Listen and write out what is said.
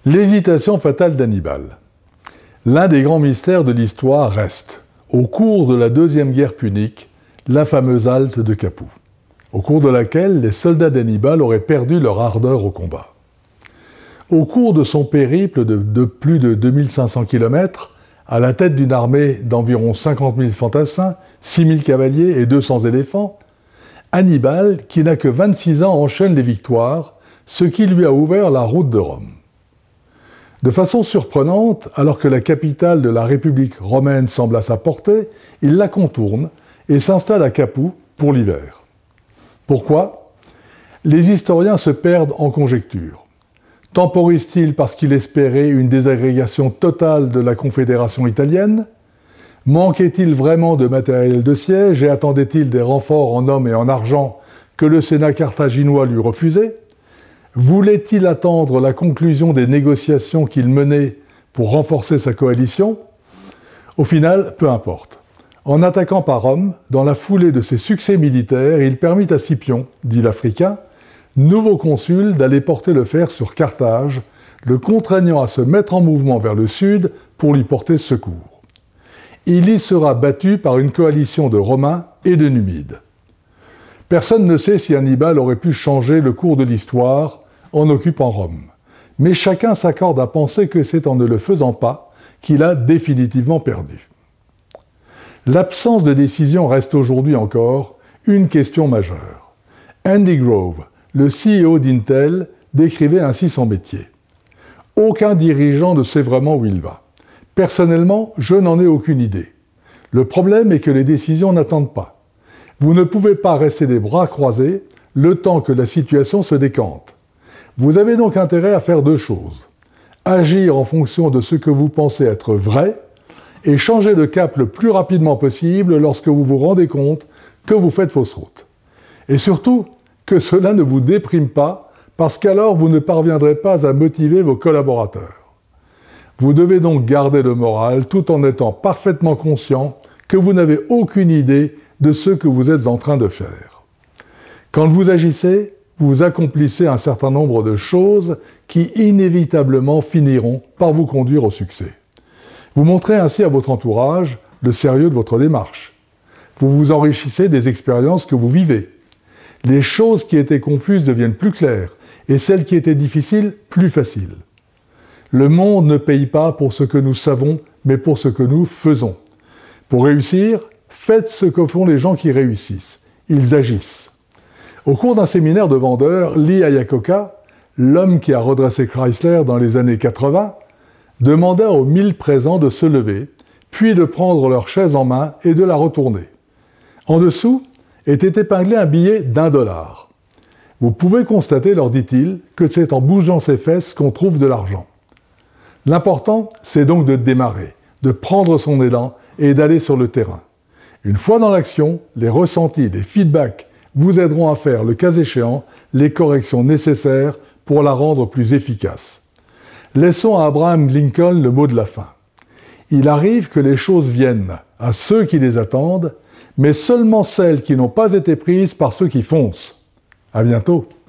L'hésitation fatale d'Hannibal. L'un des grands mystères de l'histoire reste, au cours de la Deuxième Guerre punique, la fameuse halte de Capoue, au cours de laquelle les soldats d'Hannibal auraient perdu leur ardeur au combat. Au cours de son périple de plus de 2500 km, à la tête d'une armée d'environ 50 000 fantassins, 6 000 cavaliers et 200 éléphants, Hannibal, qui n'a que 26 ans, enchaîne les victoires, ce qui lui a ouvert la route de Rome. De façon surprenante, alors que la capitale de la République romaine semble à sa portée, il la contourne et s'installe à Capoue pour l'hiver. Pourquoi ? Les historiens se perdent en conjectures. Temporise-t-il parce qu'il espérait une désagrégation totale de la Confédération italienne ? Manquait-il vraiment de matériel de siège et attendait-il des renforts en hommes et en argent que le Sénat carthaginois lui refusait ? Voulait-il attendre la conclusion des négociations qu'il menait pour renforcer sa coalition ? Au final, peu importe. En attaquant par Rome, dans la foulée de ses succès militaires, il permit à Scipion, dit l'Africain, nouveau consul, d'aller porter le fer sur Carthage, le contraignant à se mettre en mouvement vers le sud pour lui porter secours. Il y sera battu par une coalition de Romains et de Numides. Personne ne sait si Hannibal aurait pu changer le cours de l'histoire en occupant Rome. Mais chacun s'accorde à penser que c'est en ne le faisant pas qu'il a définitivement perdu. L'absence de décision reste aujourd'hui encore une question majeure. Andy Grove, le CEO d'Intel, décrivait ainsi son métier. « Aucun dirigeant ne sait vraiment où il va. Personnellement, je n'en ai aucune idée. Le problème est que les décisions n'attendent pas. Vous ne pouvez pas rester les bras croisés le temps que la situation se décante. Vous avez donc intérêt à faire deux choses. Agir en fonction de ce que vous pensez être vrai et changer de cap le plus rapidement possible lorsque vous vous rendez compte que vous faites fausse route. Et surtout, que cela ne vous déprime pas parce qu'alors vous ne parviendrez pas à motiver vos collaborateurs. Vous devez donc garder le moral tout en étant parfaitement conscient que vous n'avez aucune idée de ce que vous êtes en train de faire. Quand vous agissez, vous accomplissez un certain nombre de choses qui inévitablement finiront par vous conduire au succès. Vous montrez ainsi à votre entourage le sérieux de votre démarche. Vous vous enrichissez des expériences que vous vivez. Les choses qui étaient confuses deviennent plus claires et celles qui étaient difficiles, plus faciles. Le monde ne paye pas pour ce que nous savons, mais pour ce que nous faisons. Pour réussir, faites ce que font les gens qui réussissent. Ils agissent. Au cours d'un séminaire de vendeurs, Lee Iacocca, l'homme qui a redressé Chrysler dans les années 80, demanda aux 1000 présents de se lever, puis de prendre leur chaise en main et de la retourner. En dessous était épinglé un billet d'$1. Vous pouvez constater, leur dit-il, que c'est en bougeant ses fesses qu'on trouve de l'argent. L'important, c'est donc de démarrer, de prendre son élan et d'aller sur le terrain. Une fois dans l'action, les ressentis, les feedbacks vous aideront à faire, le cas échéant, les corrections nécessaires pour la rendre plus efficace. Laissons à Abraham Lincoln le mot de la fin. Il arrive que les choses viennent à ceux qui les attendent, mais seulement celles qui n'ont pas été prises par ceux qui foncent. À bientôt.